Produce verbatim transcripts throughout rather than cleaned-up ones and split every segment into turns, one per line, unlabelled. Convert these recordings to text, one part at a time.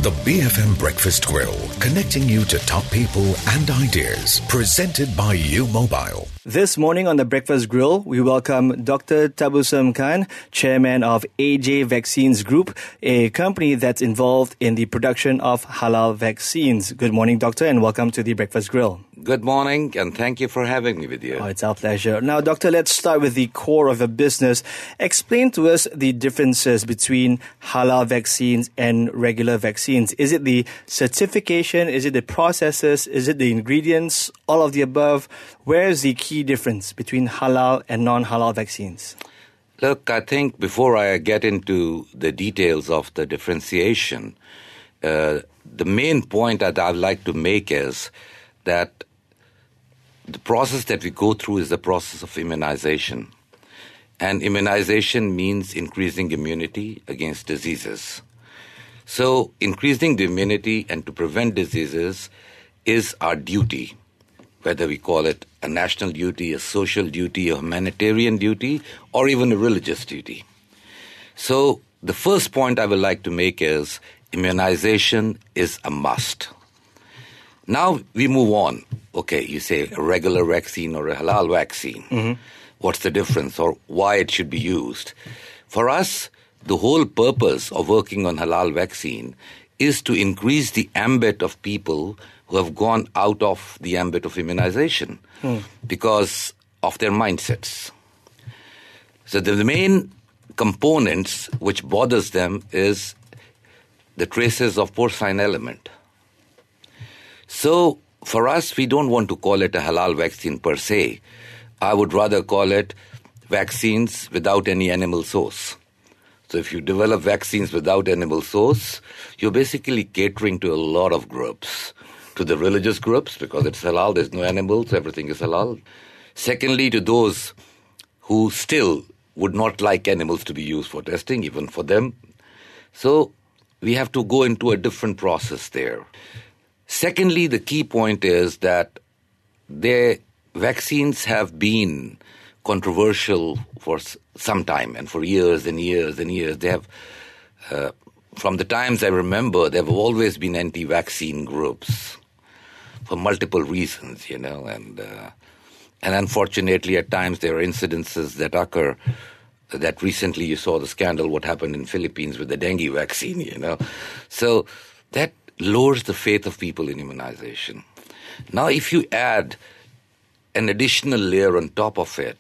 The B F M Breakfast Grill, connecting you to top people and ideas. Presented by U Mobile.
This morning on the Breakfast Grill, we welcome Doctor Tabassum Khan, Chairman of A J Vaccines Group, a company that's involved in the production of halal vaccines. Good morning, Doctor, and welcome to the Breakfast Grill.
Good morning, and thank you for having me with you.
Oh, it's our pleasure. Now, Doctor, let's start with the core of the business. Explain to us the differences between halal vaccines and regular vaccines. Is it the certification? Is it the processes? Is it the ingredients? All of the above? Where is the key difference between halal and non-halal vaccines?
Look, I think before I get into the details of the differentiation, uh, the main point that I'd like to make is that the process that we go through is the process of immunization. And immunization means increasing immunity against diseases. So increasing the immunity and to prevent diseases is our duty, whether we call it a national duty, a social duty, a humanitarian duty, or even a religious duty. So the first point I would like to make is immunization is a must. Now we move on. Okay, you say a regular vaccine or a halal vaccine. Mm-hmm. What's the difference or why it should be used? For us, the whole purpose of working on halal vaccine is to increase the ambit of people who have gone out of the ambit of immunization mm. because of their mindsets. So the main components which bothers them is the traces of porcine element. So for us, we don't want to call it a halal vaccine per se. I would rather call it vaccines without any animal source. So if you develop vaccines without animal source, you're basically catering to a lot of groups. To the religious groups, because it's halal, there's no animals, everything is halal. Secondly, to those who still would not like animals to be used for testing, even for them. So we have to go into a different process there. Secondly, the key point is that the vaccines have been controversial for some time, and for years and years and years. They have, uh, from the times I remember, there have always been anti-vaccine groups for multiple reasons, you know, and uh, and unfortunately at times there are incidences that occur. That recently you saw the scandal, what happened in Philippines with the dengue vaccine, you know. So that lowers the faith of people in immunization. Now, if you add an additional layer on top of it,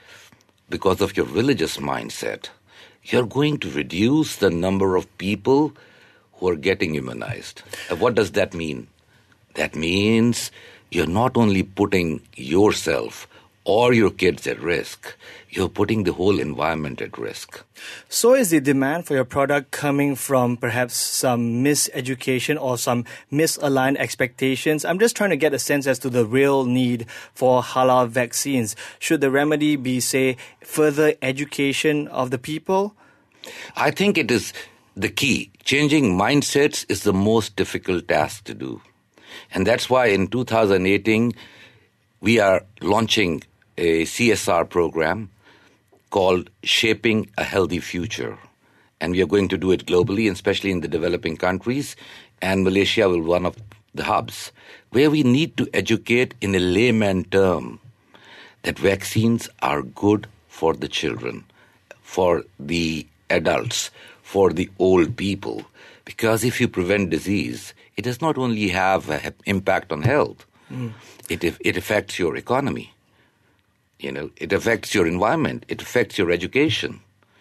because of your religious mindset, you're going to reduce the number of people who are getting immunized. And what does that mean? That means you're not only putting yourself or your kids at risk, you're putting the whole environment at risk.
So is the demand for your product coming from perhaps some miseducation or some misaligned expectations? I'm just trying to get a sense as to the real need for halal vaccines. Should the remedy be, say, further education of the people?
I think it is the key. Changing mindsets is the most difficult task to do. And that's why in two thousand eighteen, we are launching a C S R program called Shaping a Healthy Future. And we are going to do it globally, especially in the developing countries. And Malaysia will be one of the hubs, where we need to educate in a layman term that vaccines are good for the children, for the adults, for the old people. Because if you prevent disease, it does not only have an impact on health, mm. it it affects your economy. You know, it affects your environment. It affects your education.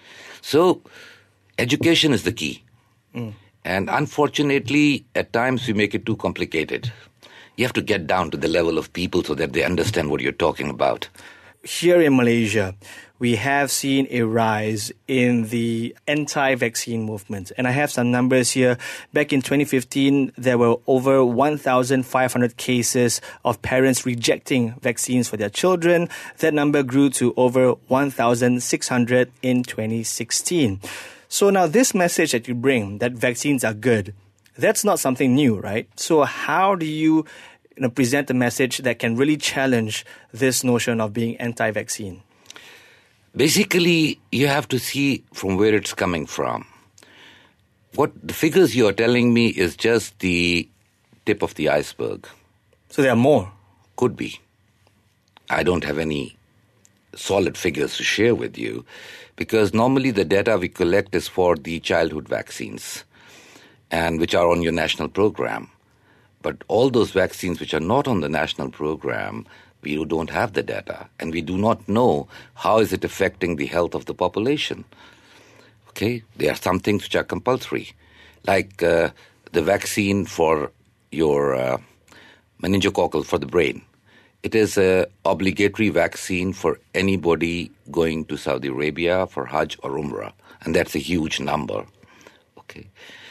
So, education is the key. Mm. And unfortunately, at times we make it too complicated. You have to get down to the level of people so that they understand what you're talking about.
Here in Malaysia, we have seen a rise in the anti-vaccine movement. And I have some numbers here. Back in twenty fifteen, there were over one thousand five hundred cases of parents rejecting vaccines for their children. That number grew to over one thousand six hundred in twenty sixteen. So now this message that you bring, that vaccines are good, that's not something new, right? So how do you, you know, present a message that can really challenge this notion of being anti-vaccine?
Basically, you have to see from where it's coming from. what the figures you are telling me is just the tip of the iceberg.
So there are more?
Could be. I don't have any solid figures to share with you, because normally the data we collect is for the childhood vaccines, and which are on your national program. But all those vaccines which are not on the national program, we don't have the data, and we do not know how is it affecting the health of the population. Okay, there are some things which are compulsory, like uh, the vaccine for your uh, meningococcal for the brain. It is an obligatory vaccine for anybody going to Saudi Arabia for Hajj or Umrah, and that's a huge number. Okay,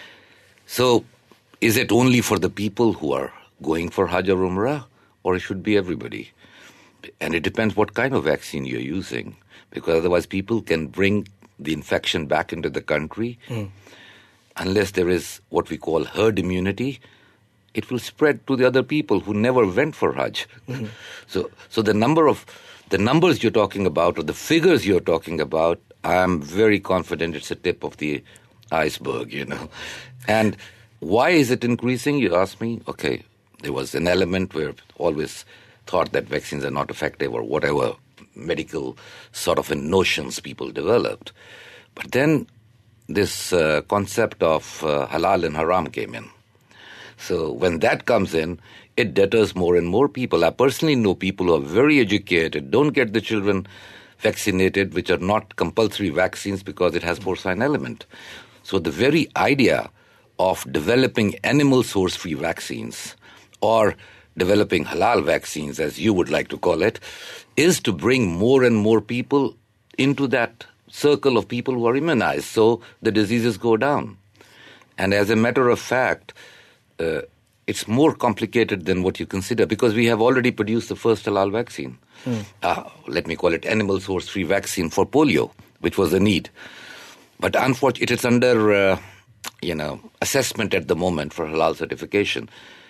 so is it only for the people who are going for Hajj or Umrah, or it should be everybody? And it depends what kind of vaccine you're using, because otherwise people can bring the infection back into the country. Mm. Unless there is what we call herd immunity, it will spread to the other people who never went for Hajj. Mm-hmm. So, so the number of the numbers you're talking about, or the figures you're talking about, I'm very confident it's a tip of the iceberg, you know. And why is it increasing, you ask me? Okay, there was an element where always thought that vaccines are not effective, or whatever medical sort of notions people developed. But then this uh, concept of uh, halal and haram came in. So when that comes in, it deters more and more people. I personally know people who are very educated, don't get the children vaccinated, which are not compulsory vaccines because it has porcine element. So the very idea of developing animal source-free vaccines, or developing halal vaccines, as you would like to call it, is to bring more and more people into that circle of people who are immunized, so the diseases go down. And as a matter of fact, uh, it's more complicated than what you consider, because we have already produced the first halal vaccine. Mm. Uh, let me call it animal source-free vaccine for polio, which was a need. But unfortunately, it is under uh, you know, assessment at the moment for halal certification.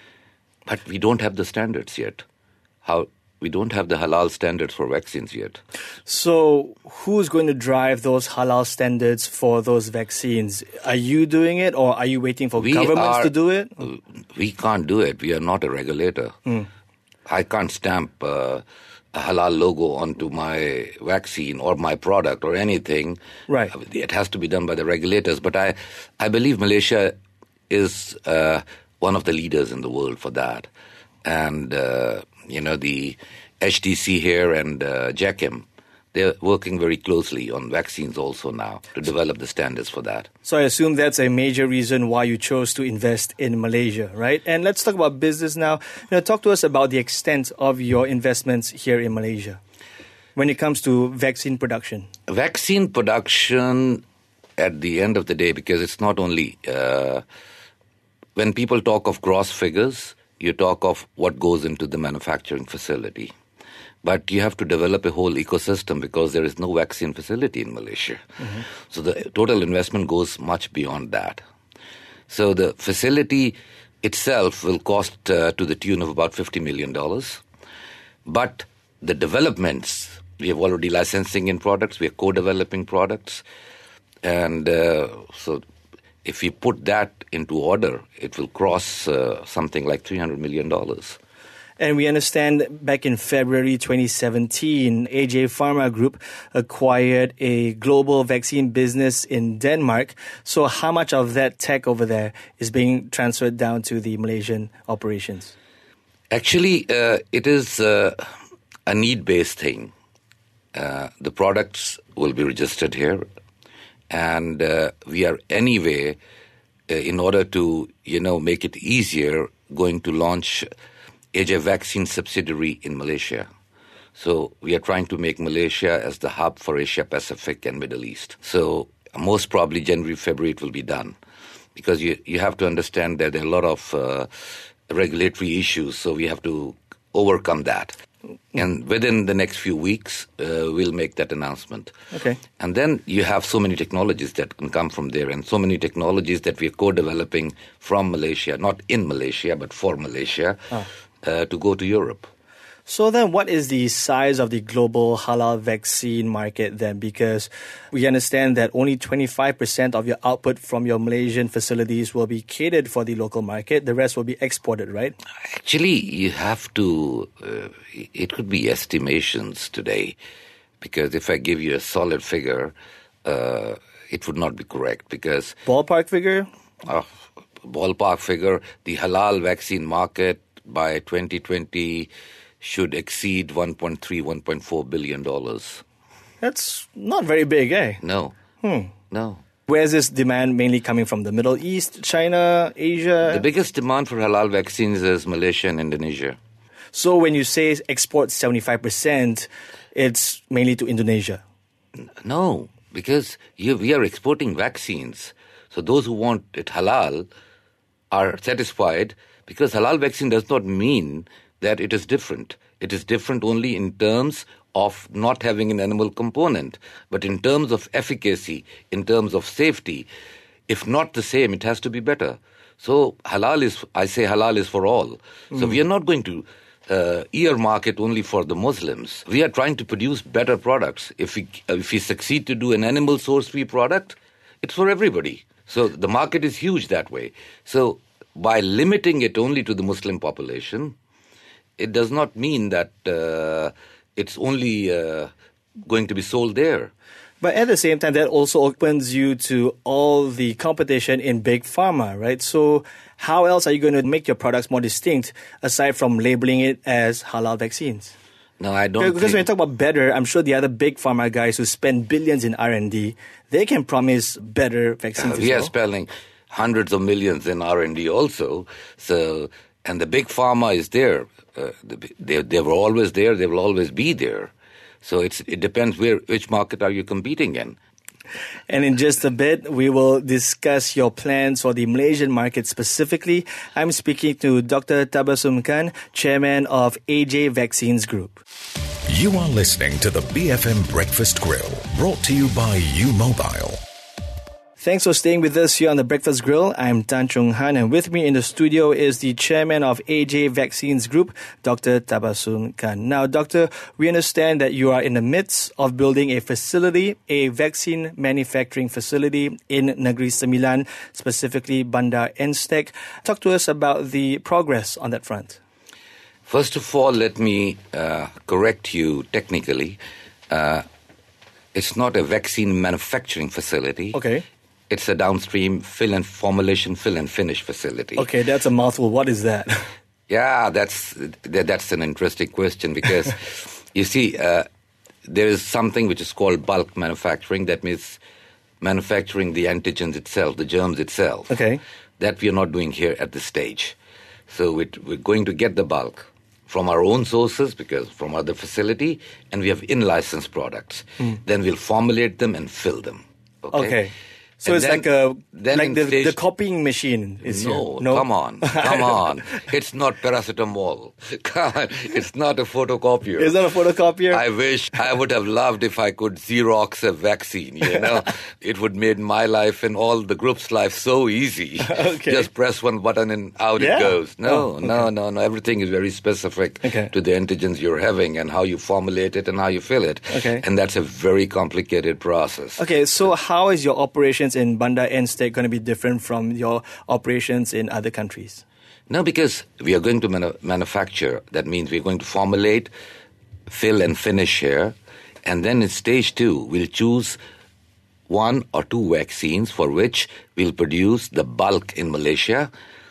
But we don't have the standards yet. How we don't have the halal standards for vaccines yet.
So who's going to drive those halal standards for those vaccines? Are you doing it, or are you waiting for
we
governments
are,
to do it?
We can't do it. We are not a regulator. Mm. I can't stamp uh, a halal logo onto my vaccine or my product or anything.
Right.
It has to be done by the regulators. But I, I believe Malaysia is uh, one of the leaders in the world for that. And, uh, you know, the H D C here and uh, JACIM, they're working very closely on vaccines also now to develop the standards for that.
So I assume that's a major reason why you chose to invest in Malaysia, right? And let's talk about business now. You know, talk to us about the extent of your investments here in Malaysia when it comes to vaccine production.
Vaccine production, at the end of the day, because it's not only... Uh, when people talk of gross figures, you talk of what goes into the manufacturing facility. But you have to develop a whole ecosystem, because there is no vaccine facility in Malaysia. Mm-hmm. So the total investment goes much beyond that. So the facility itself will cost uh, to the tune of about fifty million dollars. But the developments, we have already licensing in products, we are co-developing products. And uh, so if we put that into order, it will cross uh, something like three hundred million dollars.
And we understand back in February twenty seventeen, A J Pharma Group acquired a global vaccine business in Denmark. So how much of that tech over there is being transferred down to the Malaysian operations?
Actually, uh, it is uh, a need-based thing. Uh, the products will be registered here. And uh, we are anyway, uh, in order to, you know, make it easier, going to launch A J Vaccine subsidiary in Malaysia. So we are trying to make Malaysia as the hub for Asia Pacific and Middle East. So most probably January, February it will be done. Because you, you have to understand that there are a lot of uh, regulatory issues, so we have to overcome that. And within the next few weeks, uh, we'll make that announcement.
Okay.
And then you have so many technologies that can come from there, and so many technologies that we are co-developing from Malaysia, not in Malaysia, but for Malaysia, ah. uh, to go to Europe.
So then what is the size of the global halal vaccine market then? Because we understand that only twenty-five percent of your output from your Malaysian facilities will be catered for the local market. The rest will be exported, right?
Actually, you have to, uh, it could be estimations today, because if I give you a solid figure, uh, it would not be correct, because...
Ballpark figure?
Uh, ballpark figure, the halal vaccine market by twenty twenty should exceed one point three, one point four billion dollars.
That's not very big, eh?
No.
Hmm.
No.
Where's this demand mainly coming from? The Middle East, China, Asia?
The biggest demand for halal vaccines is Malaysia and Indonesia.
So when you say export seventy-five percent, it's mainly to Indonesia?
No, because you, we are exporting vaccines. So those who want it halal are satisfied, because halal vaccine does not mean that it is different. It is different only in terms of not having an animal component. But in terms of efficacy, in terms of safety, if not the same, it has to be better. So halal is, I say halal is for all. Mm. So we are not going to uh, earmark it only for the Muslims. We are trying to produce better products. If we, if we succeed to do an animal source-free product, it's for everybody. So the market is huge that way. So by limiting it only to the Muslim population, it does not mean that uh, it's only uh, going to be sold there.
But at the same time, that also opens you to all the competition in big pharma, right? So how else are you going to make your products more distinct aside from labeling it as halal vaccines?
No, I don't
Because
think...
when you talk about better, I'm sure the other big pharma guys who spend billions in R and D, they can promise better vaccines
uh,
as
we
well.
are spending hundreds of millions in R and D also. So, and the big pharma is there. Uh, they, they were always there. They will always be there. So it's, it depends where, which market are you competing in.
And in just a bit, we will discuss your plans for the Malaysian market specifically. I'm speaking to Doctor Tabassum Khan, Chairman of A J Vaccines Group.
You are listening to the B F M Breakfast Grill, brought to you by U Mobile.
Thanks for staying with us here on the Breakfast Grill. I'm Tan Chung Han, and with me in the studio is the chairman of A J Vaccines Group, Doctor Tabassum Khan. Now, Doctor, we understand that you are in the midst of building a facility, a vaccine manufacturing facility in Negeri Sembilan, specifically Bandar Enstek. Talk to us about the progress on that front.
First of all, let me uh, correct you technically. Uh, it's not a vaccine manufacturing facility.
Okay.
It's a downstream fill and formulation, fill and finish facility.
Okay, that's a mouthful. What is that?
Yeah, that's that's an interesting question, because you see, uh, there is something which is called bulk manufacturing. That means manufacturing the antigens itself, the germs itself.
Okay.
That we are not doing here at this stage. So it, we're going to get the bulk from our own sources, because from other facility, and we have in-licensed products. Mm. Then we'll formulate them and fill them. Okay.
okay. So
And
it's
then,
like a
then
like the,
stage,
the copying machine is
no,
here. No,
come on, come on. It's not paracetamol. It's not a photocopier.
Is that a photocopier?
I wish I would have loved if I could Xerox a vaccine, you know. It would made my life and all the group's life so easy.
Okay.
Just press one button and out
yeah?
it goes. No,
oh, okay.
no, no, no. Everything is very specific
okay.
to the antigens you're having and how you formulate it and how you fill it.
Okay.
And that's a very complicated process.
Okay, so how is your operations in Bandar Enstek going to be different from your operations in other countries?
No, because we are going to manu- manufacture. That means we're going to formulate, fill and finish here. And then in stage two, we'll choose one or two vaccines for which we'll produce the bulk in Malaysia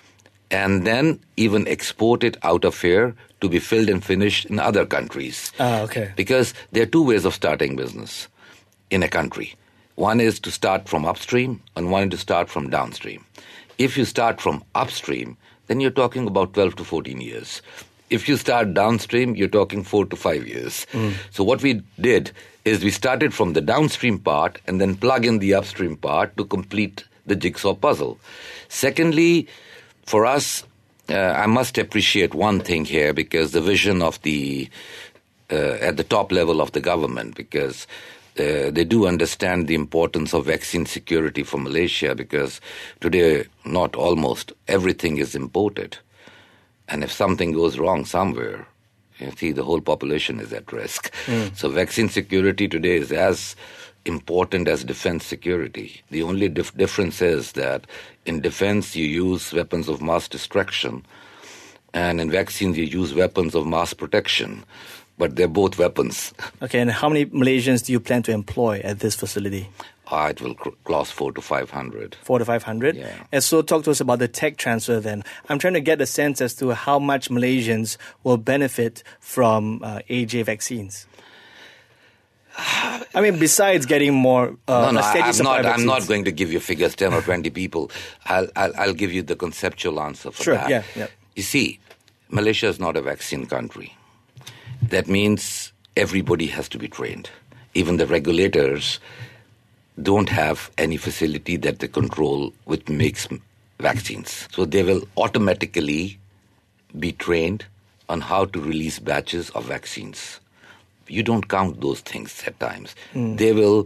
and then even export it out of here to be filled and finished in other countries.
Ah, okay.
Because there are two ways of starting business in a country. One is to start from upstream and one is to start from downstream. If you start from upstream, then you're talking about twelve to fourteen years. If you start downstream, you're talking four to five years. Mm. So what we did is we started from the downstream part and then plug in the upstream part to complete the jigsaw puzzle. Secondly, for us, uh, I must appreciate one thing here, because the vision of the, uh, at the top level of the government, because Uh, they do understand the importance of vaccine security for Malaysia, because today, not almost, everything is imported. And if something goes wrong somewhere, You see, the whole population is at risk. Mm. So vaccine security today is as important as defense security. The only dif- difference is that in defense you use weapons of mass destruction, and in vaccines you use weapons of mass protection. But they're both weapons.
Okay, and how many Malaysians do you plan to employ at this facility?
Uh, it will cross four to five hundred.
Four to five hundred?
Yeah.
And so talk to us about the tech transfer then. I'm trying to get a sense as to how much Malaysians will benefit from uh, A J vaccines. I mean, besides getting more uh,
no, no,
a steady
I'm
supply
not.
of
I'm not
vaccines.
going to give you figures, ten or twenty people. I'll, I'll, I'll give you the conceptual answer for
sure,
that.
yeah, yeah.
You see, Malaysia is not a vaccine country. That means everybody has to be trained. Even the regulators don't have any facility that they control which makes vaccines. So they will automatically be trained on how to release batches of vaccines. You don't count those things at times. Mm. They will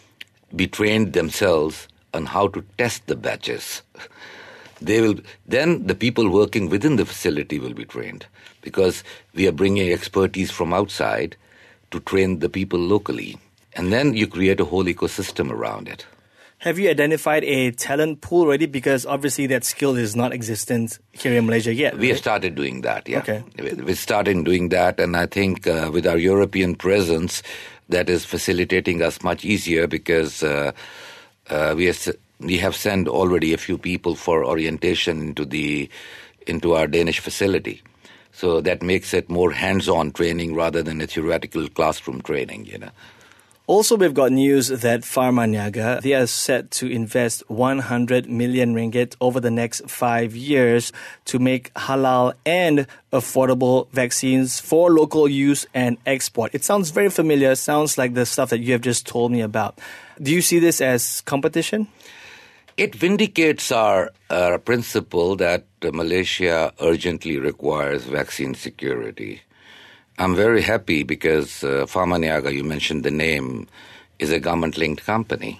be trained themselves on how to test the batches. They will then the people working within the facility will be trained, because we are bringing expertise from outside to train the people locally. And then you create a whole ecosystem around it.
Have you identified a talent pool already? Because obviously that skill is not existent here in Malaysia yet.
We
right?
have started doing that, yeah.
Okay.
We started doing that, and I think uh, with our European presence, that is facilitating us much easier, because uh, uh, we, have, we have sent already a few people for orientation into the into our Danish facility. So that makes it more hands-on training rather than a theoretical classroom training, you know.
Also, we've got news that Pharmaniaga, they are set to invest one hundred million ringgit over the next five years to make halal and affordable vaccines for local use and export. It sounds very familiar. It sounds like the stuff that you have just told me about. Do you see this as competition?
It vindicates our uh, principle that uh, Malaysia urgently requires vaccine security. I'm very happy because uh, Pharmaniaga, you mentioned the name, is a government-linked company.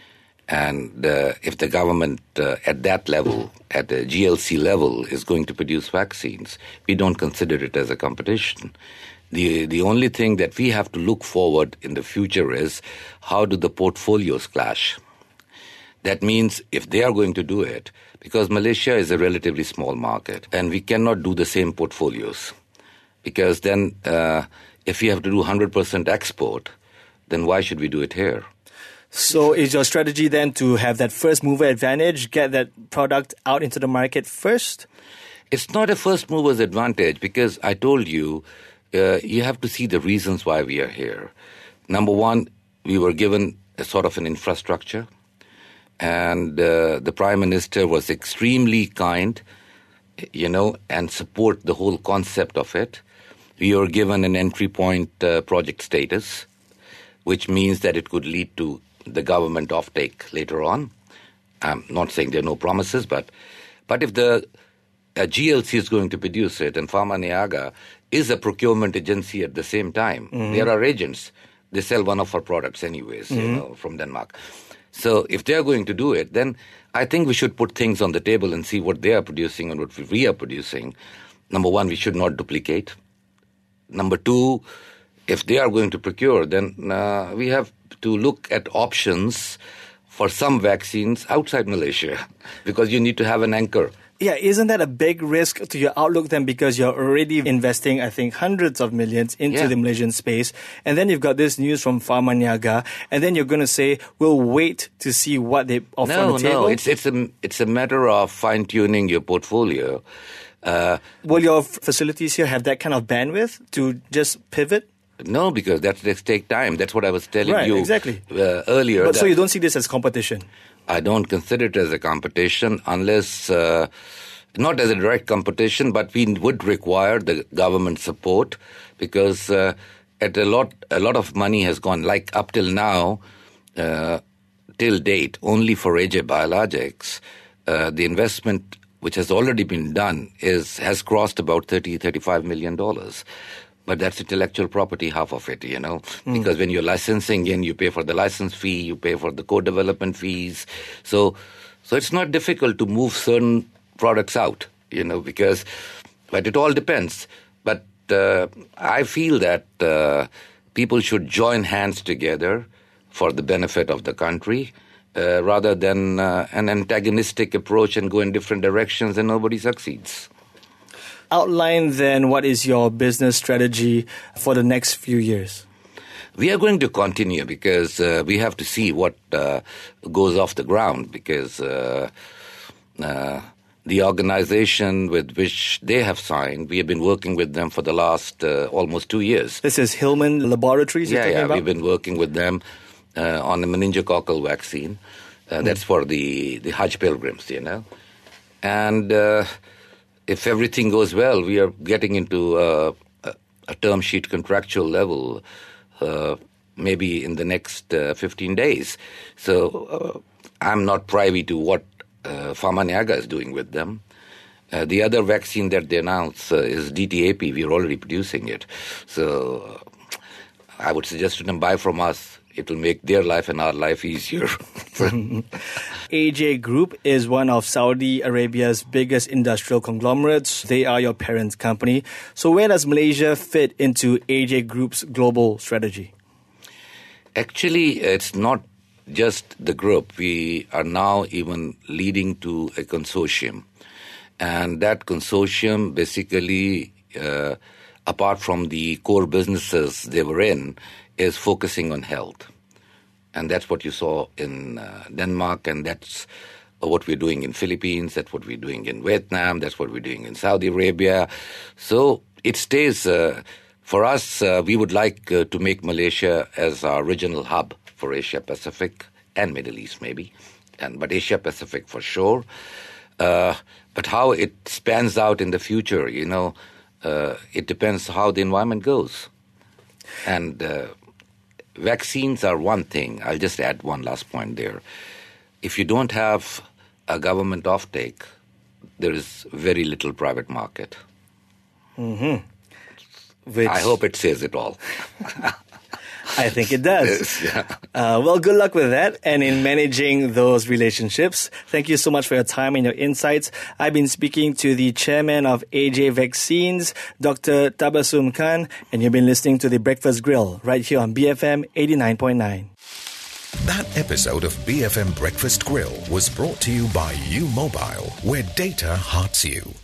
And uh, if the government uh, at that level, at the G L C level, is going to produce vaccines, we don't consider it as a competition. The, the only thing that we have to look forward in the future is how do the portfolios clash? That means if they are going to do it, because Malaysia is a relatively small market, and we cannot do the same portfolios. Because then uh, if we have to do one hundred percent export, then why should we do it here?
So is your strategy then to have that first mover advantage, get that product out into the market first?
It's not a first mover's advantage, because I told you, uh, you have to see the reasons why we are here. Number one, we were given a sort of an infrastructure, and uh, the Prime Minister was extremely kind, you know, and support the whole concept of it. We were given an entry point uh, project status, which means that it could lead to the government offtake later on. I'm not saying there are no promises, but but if the uh, G L C is going to produce it, and Pharmaniaga is a procurement agency at the same time, mm-hmm. There are agents. They sell one of our products anyways, mm-hmm. you know, from Denmark. So if they're going to do it, then I think we should put things on the table and see what they are producing and what we are producing. Number one, we should not duplicate. Number two, if they are going to procure, then uh, we have to look at options for some vaccines outside Malaysia, because you need to have an anchor.
Yeah, isn't that a big risk to your outlook then, because you're already investing, I think, hundreds of millions into
yeah.
the Malaysian space, and then you've got this news from Pharmaniaga, and then you're going to say, we'll wait to see what they offer
no,
on the table?
No, it's, it's, a, it's a matter of fine-tuning your portfolio. Uh,
Will your facilities here have that kind of bandwidth to just pivot?
No, because that takes take time. That's what I was telling
right,
you
exactly.
uh, earlier.
But so you don't see this as competition?
I don't consider it as a competition unless, uh, not as a direct competition, but we would require the government support, because uh, at a lot, a lot of money has gone, like up till now, uh, till date, only for A J Biologics, uh, the investment which has already been done is has crossed about thirty, thirty-five million dollars. But that's intellectual property, half of it, you know, mm. because when you're licensing in, you pay for the license fee, you pay for the co-development fees. So, so it's not difficult to move certain products out, you know, because, but it all depends. But uh, I feel that uh, people should join hands together for the benefit of the country, uh, rather than uh, an antagonistic approach and go in different directions and nobody succeeds.
Outline then what is your business strategy for the next few years?
We are going to continue because uh, we have to see what uh, goes off the ground, because uh, uh, the organization with which they have signed, we have been working with them for the last uh, almost two years.
This is Hillman Laboratories you're
yeah,
talking
yeah,
about?
we've been working with them uh, on the meningococcal vaccine. Uh, mm. That's for the, the Hajj pilgrims, you know. And uh, if everything goes well, we are getting into uh, a, a term sheet contractual level uh, maybe in the next uh, fifteen days. So uh, I'm not privy to what uh, Pharma-Niaga is doing with them. Uh, the other vaccine that they announced uh, is D T A P. We are already producing it. So uh, I would suggest to them, buy from us. It will make their life and our life easier.
A J Group is one of Saudi Arabia's biggest industrial conglomerates. They are your parent company. So where does Malaysia fit into A J Group's global strategy?
Actually, it's not just the group. We are now even leading to a consortium. And that consortium basically, uh, apart from the core businesses they were in, is focusing on health. And that's what you saw in uh, Denmark, and that's uh, what we're doing in Philippines, that's what we're doing in Vietnam, that's what we're doing in Saudi Arabia. So it stays, uh, for us, uh, we would like uh, to make Malaysia as our regional hub for Asia Pacific and Middle East maybe, and but Asia Pacific for sure. Uh, but how it spans out in the future, you know, uh, it depends how the environment goes. And uh, vaccines are one thing. I'll just add one last point there. If you don't have a government offtake, there is very little private market.
Mm-hmm. Which
I hope it says it all.
I think it does.
Yes, yeah.
Uh, well, good luck with that and in managing those relationships. Thank you so much for your time and your insights. I've been speaking to the chairman of A J Vaccines, Doctor Tabassum Khan, and you've been listening to The Breakfast Grill right here on B F M eighty-nine point nine.
That episode of B F M Breakfast Grill was brought to you by U Mobile, where data hearts you.